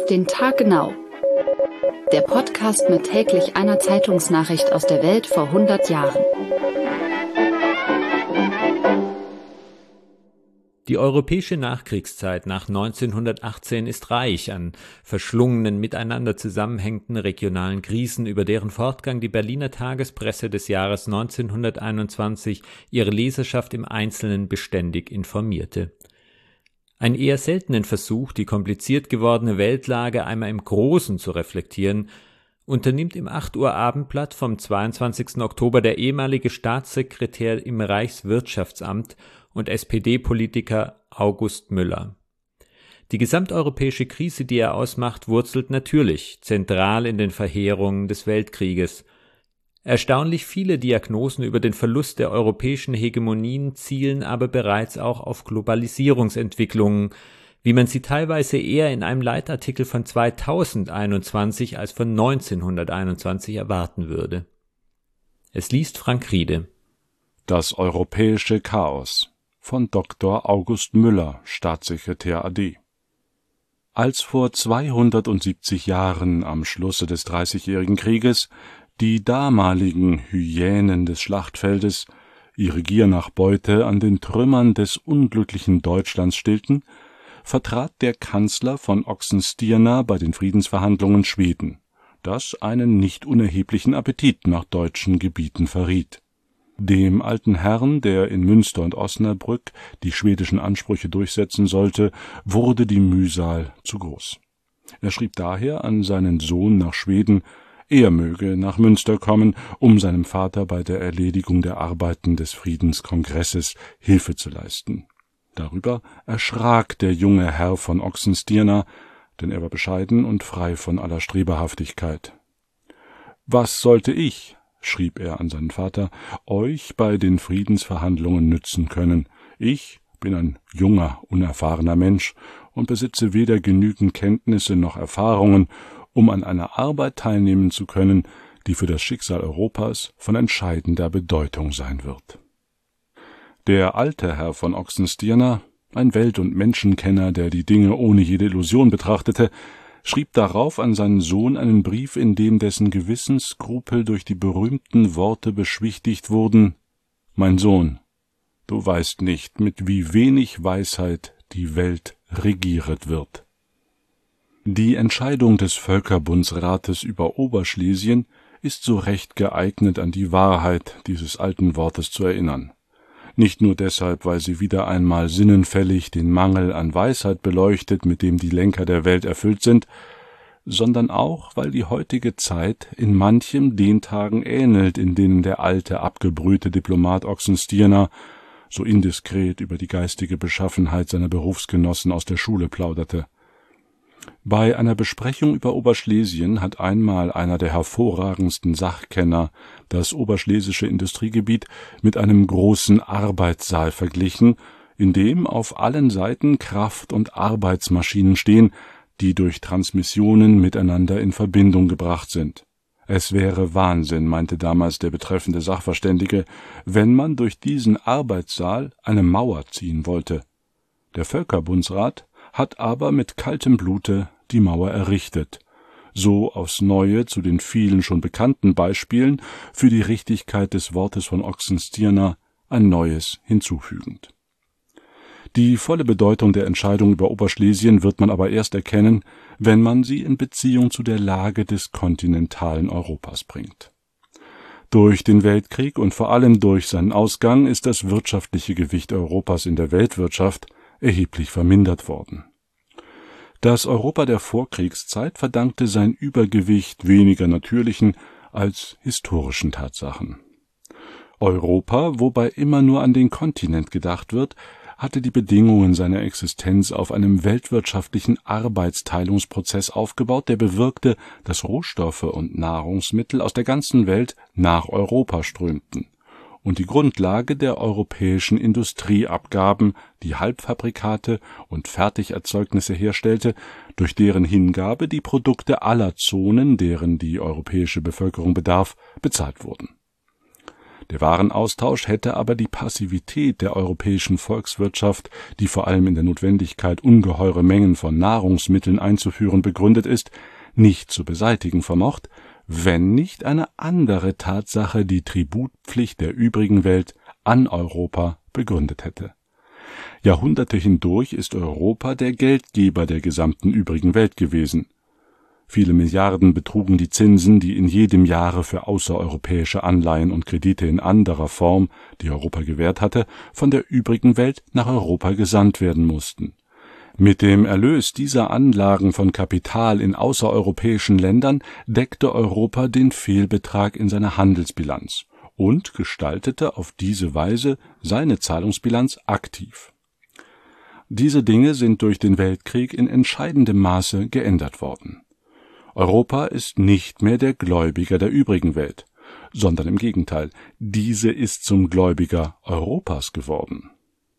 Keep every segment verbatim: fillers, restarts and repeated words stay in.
Auf den Tag genau. Der Podcast mit täglich einer Zeitungsnachricht aus der Welt vor hundert Jahren. Die europäische Nachkriegszeit nach neunzehnhundertachtzehn ist reich an verschlungenen, miteinander zusammenhängenden regionalen Krisen, über deren Fortgang die Berliner Tagespresse des Jahres neunzehnhunderteinundzwanzig ihre Leserschaft im Einzelnen beständig informierte. Einen eher seltenen Versuch, die kompliziert gewordene Weltlage einmal im Großen zu reflektieren, unternimmt im acht Uhr Abendblatt vom zweiundzwanzigsten Oktober der ehemalige Staatssekretär im Reichswirtschaftsamt und S P D-Politiker August Müller. Die gesamteuropäische Krise, die er ausmacht, wurzelt natürlich zentral in den Verheerungen des Weltkrieges. Erstaunlich viele Diagnosen über den Verlust der europäischen Hegemonien zielen aber bereits auch auf Globalisierungsentwicklungen, wie man sie teilweise eher in einem Leitartikel von zweitausendeinundzwanzig als von neunzehnhunderteinundzwanzig erwarten würde. Es liest Frank Riede. Das europäische Chaos von Doktor August Müller, Staatssekretär A D. Als vor zweihundertsiebzig Jahren am Schlusse des Dreißigjährigen Krieges die damaligen Hyänen des Schlachtfeldes ihre Gier nach Beute an den Trümmern des unglücklichen Deutschlands stillten, vertrat der Kanzler von Oxenstierna bei den Friedensverhandlungen Schweden, das einen nicht unerheblichen Appetit nach deutschen Gebieten verriet. Dem alten Herrn, der in Münster und Osnabrück die schwedischen Ansprüche durchsetzen sollte, wurde die Mühsal zu groß. Er schrieb daher an seinen Sohn nach Schweden, er möge nach Münster kommen, um seinem Vater bei der Erledigung der Arbeiten des Friedenskongresses Hilfe zu leisten. Darüber erschrak der junge Herr von Oxenstierna, denn er war bescheiden und frei von aller Streberhaftigkeit. »Was sollte ich«, schrieb er an seinen Vater, »euch bei den Friedensverhandlungen nützen können? Ich bin ein junger, unerfahrener Mensch und besitze weder genügend Kenntnisse noch Erfahrungen, um an einer Arbeit teilnehmen zu können, die für das Schicksal Europas von entscheidender Bedeutung sein wird.« Der alte Herr von Oxenstierna, ein Welt- und Menschenkenner, der die Dinge ohne jede Illusion betrachtete, schrieb darauf an seinen Sohn einen Brief, in dem dessen Gewissensskrupel durch die berühmten Worte beschwichtigt wurden: »Mein Sohn, du weißt nicht, mit wie wenig Weisheit die Welt regieret wird.« Die Entscheidung des Völkerbundsrates über Oberschlesien ist so recht geeignet, an die Wahrheit dieses alten Wortes zu erinnern. Nicht nur deshalb, weil sie wieder einmal sinnenfällig den Mangel an Weisheit beleuchtet, mit dem die Lenker der Welt erfüllt sind, sondern auch, weil die heutige Zeit in manchem den Tagen ähnelt, in denen der alte, abgebrühte Diplomat Oxenstierna so indiskret über die geistige Beschaffenheit seiner Berufsgenossen aus der Schule plauderte. Bei einer Besprechung über Oberschlesien hat einmal einer der hervorragendsten Sachkenner das oberschlesische Industriegebiet mit einem großen Arbeitssaal verglichen, in dem auf allen Seiten Kraft- und Arbeitsmaschinen stehen, die durch Transmissionen miteinander in Verbindung gebracht sind. Es wäre Wahnsinn, meinte damals der betreffende Sachverständige, wenn man durch diesen Arbeitssaal eine Mauer ziehen wollte. Der Völkerbundsrat hat aber mit kaltem Blute die Mauer errichtet, so aufs Neue zu den vielen schon bekannten Beispielen für die Richtigkeit des Wortes von Oxenstierna ein neues hinzufügend. Die volle Bedeutung der Entscheidung über Oberschlesien wird man aber erst erkennen, wenn man sie in Beziehung zu der Lage des kontinentalen Europas bringt. Durch den Weltkrieg und vor allem durch seinen Ausgang ist das wirtschaftliche Gewicht Europas in der Weltwirtschaft erheblich vermindert worden. Das Europa der Vorkriegszeit verdankte sein Übergewicht weniger natürlichen als historischen Tatsachen. Europa, wobei immer nur an den Kontinent gedacht wird, hatte die Bedingungen seiner Existenz auf einem weltwirtschaftlichen Arbeitsteilungsprozess aufgebaut, der bewirkte, dass Rohstoffe und Nahrungsmittel aus der ganzen Welt nach Europa strömten und die Grundlage der europäischen Industrie abgaben, die Halbfabrikate und Fertigerzeugnisse herstellte, durch deren Hingabe die Produkte aller Zonen, deren die europäische Bevölkerung bedarf, bezahlt wurden. Der Warenaustausch hätte aber die Passivität der europäischen Volkswirtschaft, die vor allem in der Notwendigkeit, ungeheure Mengen von Nahrungsmitteln einzuführen begründet ist, nicht zu beseitigen vermocht, wenn nicht eine andere Tatsache die Tributpflicht der übrigen Welt an Europa begründet hätte. Jahrhunderte hindurch ist Europa der Geldgeber der gesamten übrigen Welt gewesen. Viele Milliarden betrugen die Zinsen, die in jedem Jahre für außereuropäische Anleihen und Kredite in anderer Form, die Europa gewährt hatte, von der übrigen Welt nach Europa gesandt werden mussten. Mit dem Erlös dieser Anlagen von Kapital in außereuropäischen Ländern deckte Europa den Fehlbetrag in seiner Handelsbilanz und gestaltete auf diese Weise seine Zahlungsbilanz aktiv. Diese Dinge sind durch den Weltkrieg in entscheidendem Maße geändert worden. Europa ist nicht mehr der Gläubiger der übrigen Welt, sondern im Gegenteil, diese ist zum Gläubiger Europas geworden.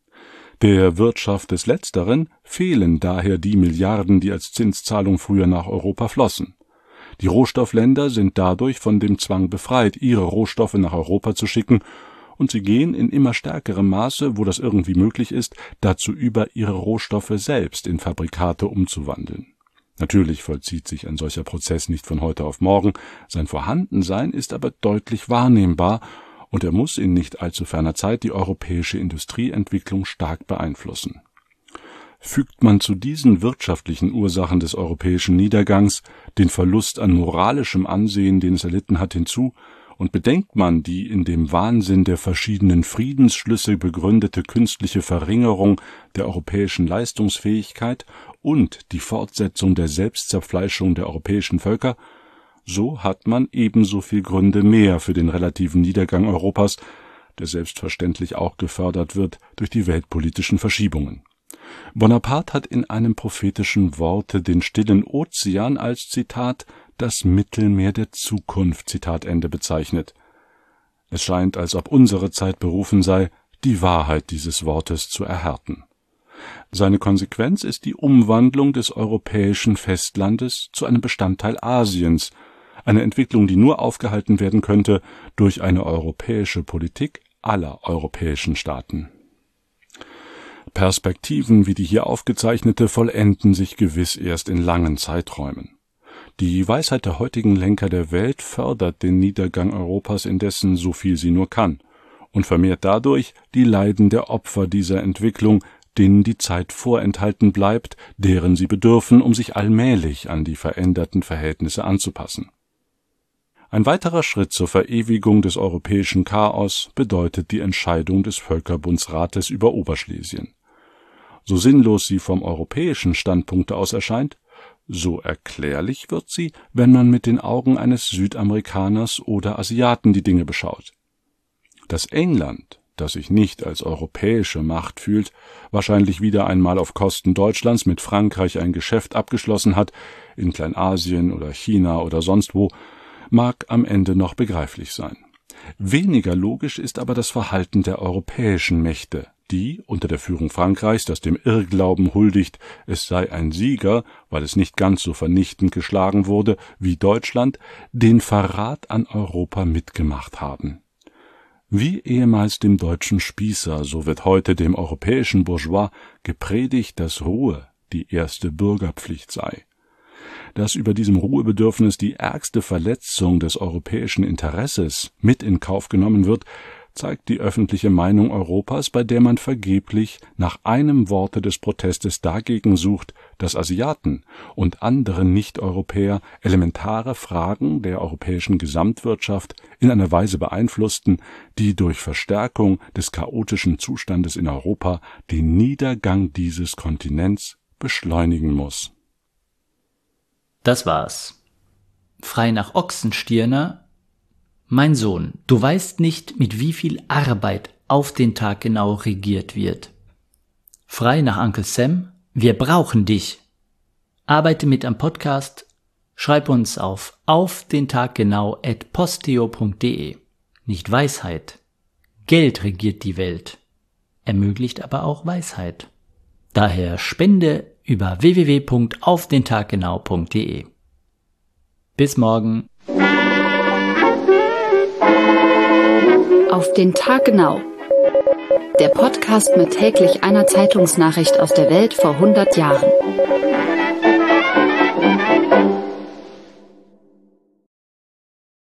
Der Wirtschaft des Letzteren fehlen daher die Milliarden, die als Zinszahlung früher nach Europa flossen. Die Rohstoffländer sind dadurch von dem Zwang befreit, ihre Rohstoffe nach Europa zu schicken, und sie gehen in immer stärkerem Maße, wo das irgendwie möglich ist, dazu über, ihre Rohstoffe selbst in Fabrikate umzuwandeln. Natürlich vollzieht sich ein solcher Prozess nicht von heute auf morgen, sein Vorhandensein ist aber deutlich wahrnehmbar, und er muss in nicht allzu ferner Zeit die europäische Industrieentwicklung stark beeinflussen. Fügt man zu diesen wirtschaftlichen Ursachen des europäischen Niedergangs den Verlust an moralischem Ansehen, den es erlitten hat, hinzu, und bedenkt man die in dem Wahnsinn der verschiedenen Friedensschlüsse begründete künstliche Verringerung der europäischen Leistungsfähigkeit und die Fortsetzung der Selbstzerfleischung der europäischen Völker, so hat man ebenso viel Gründe mehr für den relativen Niedergang Europas, der selbstverständlich auch gefördert wird durch die weltpolitischen Verschiebungen. Bonaparte hat in einem prophetischen Worte den stillen Ozean als, Zitat, das Mittelmeer der Zukunft, Zitat Ende, bezeichnet. Es scheint, als ob unsere Zeit berufen sei, die Wahrheit dieses Wortes zu erhärten. Seine Konsequenz ist die Umwandlung des europäischen Festlandes zu einem Bestandteil Asiens, eine Entwicklung, die nur aufgehalten werden könnte durch eine europäische Politik aller europäischen Staaten. Perspektiven wie die hier aufgezeichnete vollenden sich gewiss erst in langen Zeiträumen. Die Weisheit der heutigen Lenker der Welt fördert den Niedergang Europas indessen so viel sie nur kann und vermehrt dadurch die Leiden der Opfer dieser Entwicklung, denen die Zeit vorenthalten bleibt, deren sie bedürfen, um sich allmählich an die veränderten Verhältnisse anzupassen. Ein weiterer Schritt zur Verewigung des europäischen Chaos bedeutet die Entscheidung des Völkerbundsrates über Oberschlesien. So sinnlos sie vom europäischen Standpunkt aus erscheint, so erklärlich wird sie, wenn man mit den Augen eines Südamerikaners oder Asiaten die Dinge beschaut. Dass England, das sich nicht als europäische Macht fühlt, wahrscheinlich wieder einmal auf Kosten Deutschlands mit Frankreich ein Geschäft abgeschlossen hat, in Kleinasien oder China oder sonst wo, mag am Ende noch begreiflich sein. Weniger logisch ist aber das Verhalten der europäischen Mächte, die, unter der Führung Frankreichs, das dem Irrglauben huldigt, es sei ein Sieger, weil es nicht ganz so vernichtend geschlagen wurde wie Deutschland, den Verrat an Europa mitgemacht haben. Wie ehemals dem deutschen Spießer, so wird heute dem europäischen Bourgeois gepredigt, dass Ruhe die erste Bürgerpflicht sei. Dass über diesem Ruhebedürfnis die ärgste Verletzung des europäischen Interesses mit in Kauf genommen wird, zeigt die öffentliche Meinung Europas, bei der man vergeblich nach einem Worte des Protestes dagegen sucht, dass Asiaten und andere Nicht-Europäer elementare Fragen der europäischen Gesamtwirtschaft in einer Weise beeinflussten, die durch Verstärkung des chaotischen Zustandes in Europa den Niedergang dieses Kontinents beschleunigen muss. Das war's. Frei nach Oxenstierner: Mein Sohn, du weißt nicht, mit wie viel Arbeit auf den Tag genau regiert wird. Frei nach Uncle Sam: Wir brauchen dich. Arbeite mit am Podcast. Schreib uns auf aufdentaggenau at posteo punkt de. Nicht Weisheit. Geld regiert die Welt, ermöglicht aber auch Weisheit. Daher spende über w w w punkt aufdentaggenau punkt de. Bis morgen. Auf den Tag genau. Der Podcast mit täglich einer Zeitungsnachricht aus der Welt vor hundert Jahren.